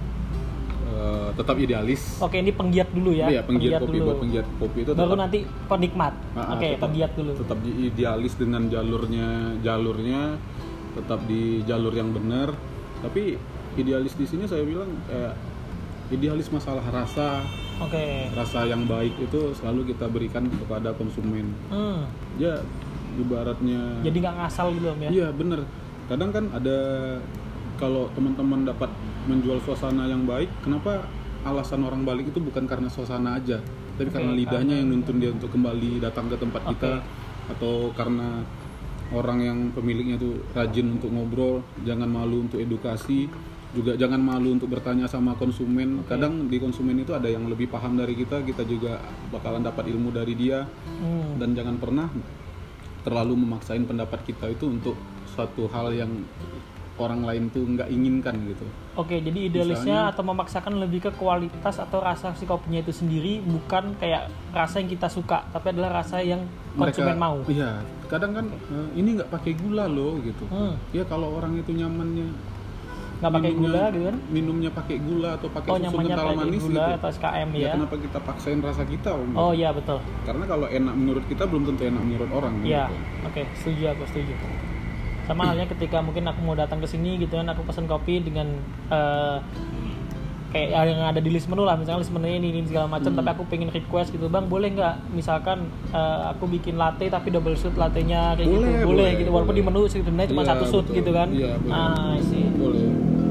eh, tetap idealis. Oke, ini penggiat dulu ya. Iya, penggiat kopi dulu. buat penggiat kopi itu Baru tetap nanti penikmat. Ah, ah, Oke, tetap- penggiat dulu. Tetap di idealis dengan jalurnya, jalurnya tetap di jalur yang benar. Tapi idealis di sini saya bilang kayak idealis masalah rasa, Oke. rasa yang baik itu selalu kita berikan kepada konsumen. Hmm. Ya ibaratnya Jadi nggak ngasal gitu Om ya. iya bener, kadang kan ada, kalau teman-teman dapat menjual suasana yang baik, kenapa alasan orang balik itu bukan karena suasana aja, tapi Okay, karena lidahnya karena- yang nuntun dia untuk kembali datang ke tempat kita, atau karena orang yang pemiliknya tuh rajin untuk ngobrol, jangan malu untuk edukasi, juga jangan malu untuk bertanya sama konsumen. Okay. Kadang di konsumen itu ada yang lebih paham dari kita, kita juga bakalan dapat ilmu dari dia. Hmm. Dan jangan pernah terlalu memaksain pendapat kita itu untuk suatu hal yang orang lain tuh nggak inginkan gitu. Oke, jadi idealisnya Misalnya- atau memaksakan lebih ke kualitas atau rasa si kopinya itu sendiri, bukan kayak rasa yang kita suka, tapi adalah rasa yang konsumen mau. Iya, kadang kan eh, ini nggak pakai gula loh gitu. Hmm. Ya kalau orang itu nyamannya Nggak pakai minumnya- gula gitu kan? minumnya pakai gula atau pakai Oh, susu nyamannya kental pakai manis gula gitu. atau S K M Ya ya? kenapa kita paksain rasa kita Om? Oh iya betul. Karena kalau enak menurut kita belum tentu enak menurut orang. Iya, gitu. oke, setuju aku setuju. Sama halnya ketika mungkin aku mau datang ke sini gitu kan, aku pesan kopi dengan eh, kayak yang ada di list menu lah, misalnya list menunya ini, ini segala macam, Hmm. tapi aku pengen request gitu, bang boleh nggak, misalkan eh, aku bikin latte tapi double shot latte-nya kayak Boleh, gitu, boleh, boleh, gitu, walaupun boleh. di menu sebenarnya cuma Iya, satu shot betul. gitu kan. Iya, boleh. Ah, sih. Boleh.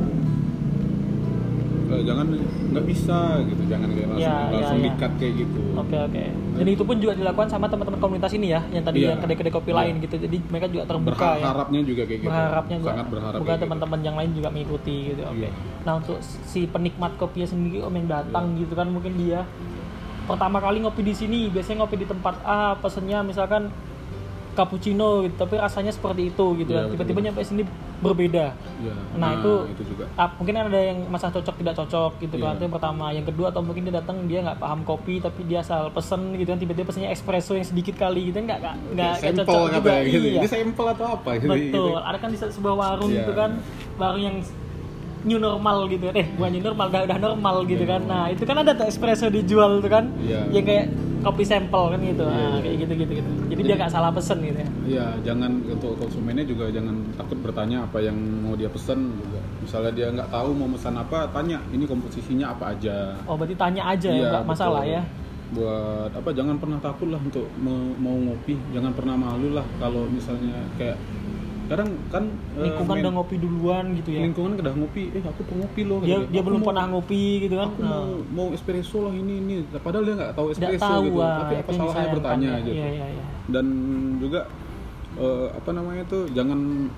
Eh, jangan nggak bisa gitu, jangan kayak langsung, Iya, iya, langsung iya. dikat kayak gitu. Oke oke. Dan itu pun juga dilakukan sama teman-teman komunitas ini ya, yang tadi Iya. yang kedai-kedai kopi Iya. lain gitu. Jadi mereka juga terbuka ya. Berharapnya juga kayak gitu. Berharapnya juga. Sangat berharap. Bukan kayak gitu. teman-teman yang lain juga mengikuti gitu. Oke. Iya. Nah untuk si penikmat kopinya sendiri om yang datang Iya. gitu kan, mungkin dia pertama kali ngopi di sini, biasanya ngopi di tempat A, pesennya misalkan cappuccino gitu, tapi rasanya seperti itu gitu Iya, kan. Tiba-tiba betul. nyampe sini berbeda. Iya. Nah, itu- juga. Ah, mungkin ada yang masalah cocok tidak cocok gitu kan. Iya. Itu yang pertama. Yang kedua, atau mungkin dia datang dia nggak paham kopi tapi dia asal pesen gitu kan, tiba-tiba pesennya espresso yang sedikit kali gitu kan, nggak nggak nggak nggak Sampel cocok juga. katanya gitu. Iya. Ini sampel atau apa gitu. Betul. gitu. Ada kan di sebuah warung Iya. gitu kan, warung yang new normal gitu. Eh, bukan new normal, udah, udah normal gitu Iya. kan. Nah, itu kan ada tuh espresso dijual tuh kan. Iya. Yang kayak kopi sampel kan gitu. Iya. Nah, kayak gitu-gitu gitu. Jadi dia nggak salah pesen gitu ya. Iya, jangan untuk konsumennya juga jangan takut bertanya apa yang mau dia pesen juga. Misalnya dia nggak tahu mau pesan apa, tanya ini komposisinya apa aja. Oh, berarti tanya aja ya, Iya, nggak masalah betul. ya. Buat apa? Jangan pernah takut lah untuk me- mau ngopi. Jangan pernah malu lah kalau misalnya kayak kadang kan eh, Lingkungan main- udah ngopi duluan gitu ya. lingkungan udah ngopi. Eh aku pengopi loh. Dia katanya. dia Aku belum mau- pernah ngopi gitu kan. Aku Nah. mau mau espresso lah ini ini. Padahal dia nggak tahu Tidak espresso tahu gitu. ah, Tapi itu apa yang salahnya disayangkan bertanya ya. gitu. Iya iya iya. Dan juga eh, apa namanya tuh jangan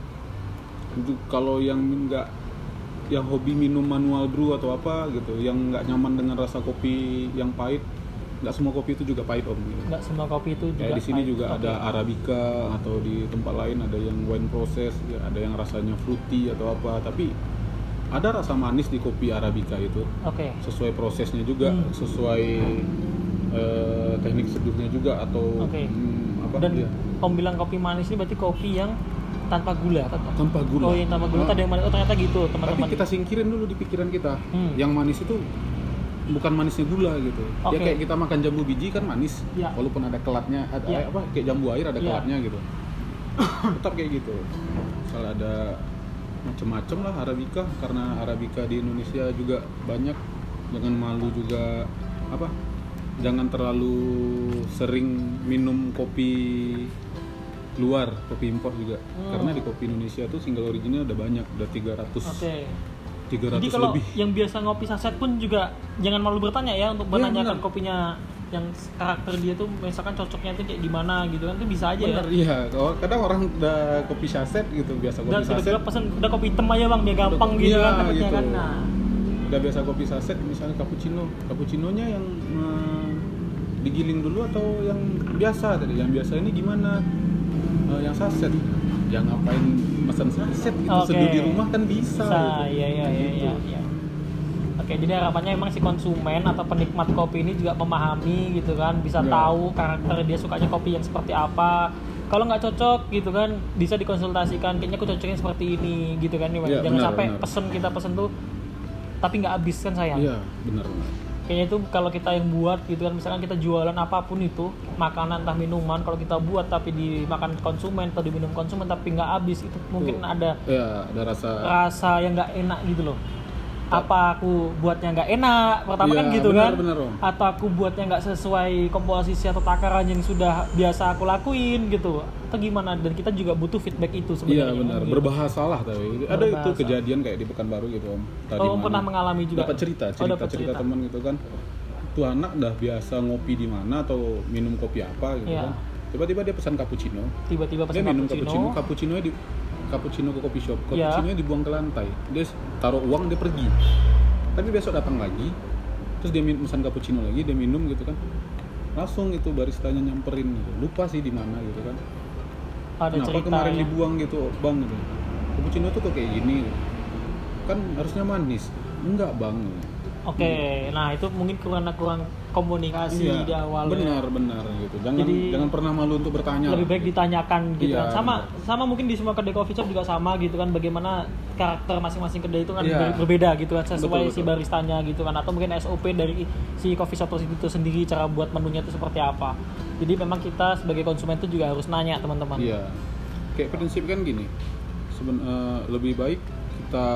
ju- kalau yang nggak yang hobi minum manual brew atau apa gitu, yang nggak nyaman dengan rasa kopi yang pahit, nggak semua kopi itu juga pahit om. Gitu. Nggak semua kopi itu juga Kayak di sini pahit. juga Oke. ada arabica atau di tempat lain ada yang wine process, ya, ada yang rasanya fruity atau apa, tapi ada rasa manis di kopi arabica itu Oke. sesuai prosesnya juga, Hmm. sesuai eh, teknik seduhnya juga atau Oke. hmm, apa Dan ya, om bilang kopi manis ini berarti kopi yang tanpa gula kan? tanpa gula. Oh, yang tanpa gula Ah. tadi yang manis. Oh, ternyata gitu, Tapi teman-teman. kita singkirin dulu di pikiran kita, Hmm. yang manis itu bukan manisnya gula gitu. Oke. Ya kayak kita makan jambu biji kan manis, Ya. walaupun ada kelatnya, ada Ya. apa kayak jambu air ada Ya. kelatnya gitu. Tetap kayak gitu. Misalnya ada macem-macem lah arabica, karena arabica di Indonesia juga banyak. Jangan malu juga apa? Jangan terlalu sering minum kopi luar, kopi impor juga. Hmm. Karena di kopi Indonesia tuh single originnya udah banyak, udah tiga ratus Oke. tiga Jadi ratus kalau lebih. yang biasa ngopi saset pun juga jangan malu bertanya ya untuk Iya, menanyakan benar. kopinya yang karakter dia tuh misalkan cocoknya itu kayak gimana gitu kan, itu bisa aja ya. Bener, iya. Kalau kadang orang udah kopi saset gitu, biasa Udah kopi saset. tiba-tiba pesen udah kopi hitam aja bang, biar gampang Udah- gitu iya, kan dapetnya gitu. kan. Nah, Udah biasa kopi saset, misalnya cappuccino. Cappuccinonya yang eh, digiling dulu atau yang biasa tadi? Yang biasa ini gimana? Eh, yang saset. Ya ngapain pesan saset gitu, Oke. seduh di rumah kan bisa. bisa, gitu. iya iya iya Gitu. iya. iya. Oke, jadi harapannya emang si konsumen atau penikmat kopi ini juga memahami gitu kan, bisa Ya. tahu karakter dia sukanya kopi yang seperti apa. Kalau nggak cocok gitu kan, bisa dikonsultasikan. Kayaknya aku cocoknya seperti ini gitu kan. Ya, Jangan benar, sampai benar. pesen kita pesen tuh tapi nggak habis kan sayang. Iya, benar. Kayaknya itu kalau kita yang buat gitu kan, misalkan kita jualan apapun itu, makanan entah minuman, kalau kita buat tapi dimakan konsumen atau diminum konsumen tapi nggak habis, itu mungkin Tuh. ada Ya, ada rasa rasa yang nggak enak gitu loh. Apa aku buatnya nggak enak pertama Iya, kan gitu benar, kan, benar, Om. atau aku buatnya nggak sesuai komposisi atau takaran yang sudah biasa aku lakuin gitu. atau gimana, dan kita juga butuh feedback itu Iya sebenarnya. benar, gitu. berbahasalah tapi ada itu Berbahasa. kejadian kayak di Pekanbaru gitu Om. Tadi Oh, mana? pernah mengalami juga. Dapat cerita, Oh, cerita, dapat cerita cerita. teman gitu kan. Tuh anak udah biasa ngopi di mana atau minum kopi apa gitu Iya. kan. Tiba-tiba dia pesan cappuccino. Tiba-tiba Dia pesan minum cappuccino. cappuccino, cappuccino di cappuccino ke coffee shop, Iya. cappuccino dibuang ke lantai. Dia taruh uang, dia pergi. Tapi besok datang lagi, terus dia min- pesan cappuccino lagi, dia minum gitu kan. Langsung itu baristanya nyamperin gitu. Lupa sih di mana gitu kan. Ada Kenapa cerita kemarin ya. dibuang gitu, Bang gitu. Cappuccino tuh kok kayak gini. Kan harusnya manis. Enggak, Bang. Oke, nah itu mungkin kurang kurang komunikasi Iya, di awal. benar ya. benar gitu. Jangan Jadi, jangan pernah malu untuk bertanya. Lebih baik ditanyakan gitu Iya, kan. Sama benar. sama mungkin di semua kedai coffee shop juga sama gitu kan, bagaimana karakter masing-masing kedai itu kan Iya. ber- berbeda gitu kan, sesuai Betul, si betul. baristanya gitu kan, atau mungkin S O P dari si coffee shop itu sendiri, cara buat menunya itu seperti apa. Jadi memang kita sebagai konsumen itu juga harus nanya teman-teman. Iya. Kayak prinsip kan gini. Seben, eh, lebih baik kita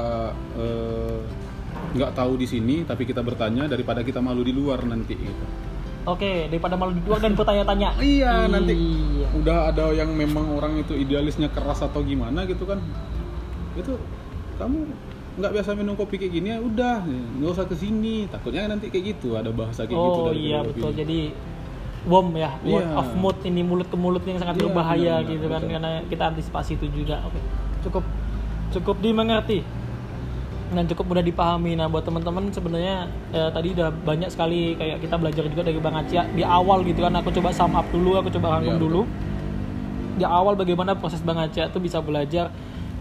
eh, nggak tahu di sini tapi kita bertanya daripada kita malu di luar nanti gitu. Oke, daripada malu di luar dan bertanya-tanya. Iya, nanti Iya. udah ada yang memang orang itu idealisnya keras atau gimana gitu kan. Itu kamu nggak biasa minum kopi kayak gini ya udah nggak usah kesini, takutnya nanti kayak gitu ada bahasa kayak gitu Oh dari iya kopi. betul, jadi bom ya, word Iya. of mouth ini, mulut ke mulut yang sangat Iya, berbahaya benar-benar, gitu kan, betul. karena kita antisipasi itu juga. Oke, cukup cukup dimengerti dan cukup mudah dipahami. Nah buat teman-teman sebenarnya eh, tadi udah banyak sekali kayak kita belajar juga dari Bang Acia di awal gitu kan. Aku coba sum up dulu, aku coba rangkum Iya, betul. dulu di awal bagaimana proses Bang Acia tuh bisa belajar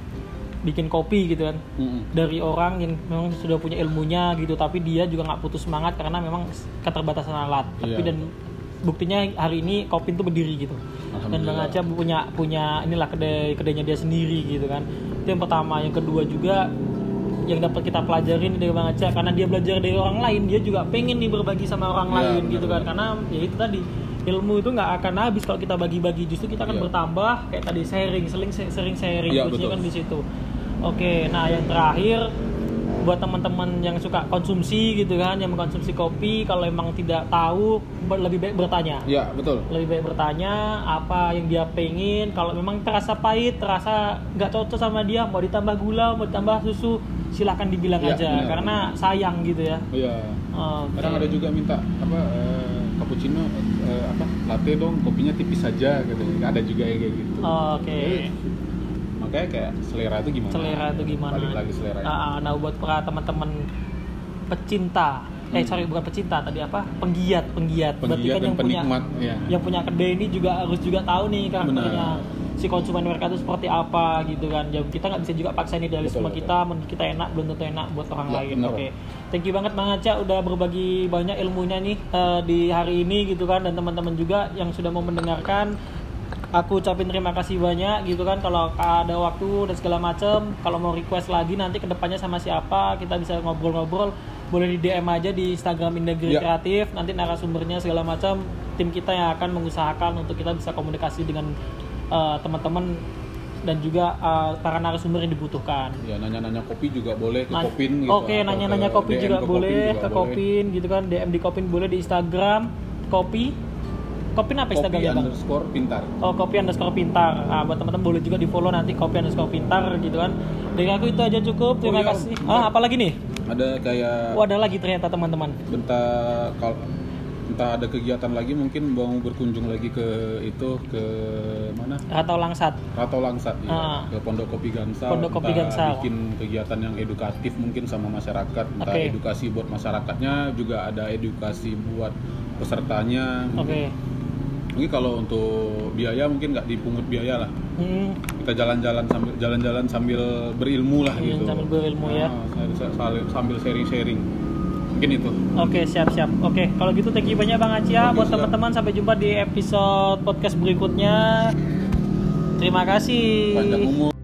bikin kopi gitu kan, Mm-mm. dari orang yang memang sudah punya ilmunya gitu, tapi dia juga nggak putus semangat karena memang keterbatasan alat. Tapi Iya. dan buktinya hari ini kopi itu berdiri gitu. Dan Bang Alhamdulillah. Aca punya punya inilah kedai kedainya dia sendiri gitu kan. Itu yang pertama. Yang kedua juga yang dapat kita pelajarin dari Bang Aca, karena dia belajar dari orang lain, dia juga pengen nih berbagi sama orang Iya, lain benar, gitu kan. benar. Karena ya itu tadi, ilmu itu nggak akan habis kalau kita bagi-bagi, justru kita akan Iya. bertambah, kayak tadi sharing, sering sering sharing, Iya, kuncinya betul. kan di situ. Oke, nah yang terakhir buat teman-teman yang suka konsumsi gitu kan, yang mengkonsumsi kopi, kalau emang tidak tahu ber- lebih baik bertanya. Iya, betul. Lebih baik bertanya apa yang dia pengen. Kalau memang terasa pahit, terasa nggak cocok sama dia, mau ditambah gula, mau ditambah susu, silahkan dibilang Iya, aja, benar. karena sayang gitu ya. Iya. Oke. Kadang ada juga minta apa eh, cappuccino eh, apa latte dong, kopinya tipis saja gitu. Ada juga yang kayak gitu. Oke. Jadi, makanya kayak selera itu gimana? Selera itu gimana? Balik lagi selera. Ah, nah buat para teman-teman pecinta, eh Hmm. sorry bukan pecinta tadi apa? Penggiat, penggiat. Berarti Penggiat kan dan yang punya penikmat, ya. yang punya kedai ini juga harus juga tahu nih karakternya Benar. si konsumen mereka itu seperti apa gitu kan. Ya kita nggak bisa juga paksain idealisme Betul, betul. kita, menurut kita enak belum tentu enak buat orang Ya, lain. benar. Oke. Thank you banget Bang Aca udah berbagi banyak ilmunya nih eh, di hari ini gitu kan, dan teman-teman juga yang sudah mau mendengarkan. Aku ucapin terima kasih banyak gitu kan. Kalau ada waktu dan segala macam, kalau mau request lagi nanti kedepannya sama siapa, kita bisa ngobrol-ngobrol, boleh di D M aja di Instagram Indagri Ya. Kreatif. Nanti narasumbernya segala macam tim kita yang akan mengusahakan untuk kita bisa komunikasi dengan eh, teman-teman dan juga eh, para narasumber yang dibutuhkan. Ya nanya-nanya kopi juga boleh ke Nah, Kopin gitu. Oke, atau nanya-nanya ke kopi D M juga ke boleh, Kopin juga ke boleh. Kopin gitu kan, D M di Kopin boleh, di Instagram Kopi. Kopin apa Kopi Instagramnya Bang? underscore pintar. Oh, kopi underscore pintar. Nah, buat teman-teman boleh juga di follow nanti kopi underscore pintar gitu kan. Dari aku itu aja cukup. Terima Oh, iya, kasih. Om. Ah, apa lagi nih? Ada kayak Oh, ada lagi ternyata teman-teman. bentar kalau entah ada kegiatan lagi mungkin mau berkunjung lagi ke itu ke mana Atau Langsat. Rato Langsat ya, Ah. ke Pondok Kopi Gansal. Pondok Kopi Entah Gansal. bikin kegiatan yang edukatif mungkin sama masyarakat, entah Oke. edukasi buat masyarakatnya juga ada edukasi buat pesertanya. Oke. Mungkin kalau untuk biaya mungkin nggak dipungut biaya lah. Hmm, Kita jalan-jalan sambil jalan-jalan sambil berilmu lah Hmm, gitu. sambil berilmu ya. Ah, sa- sa- sambil sharing-sharing. Mungkin itu. Oke, siap-siap. Oke, kalau gitu thank you banyak Bang Acia. Oke, Buat siap. teman-teman sampai jumpa di episode podcast berikutnya. Terima kasih. Panjang umur.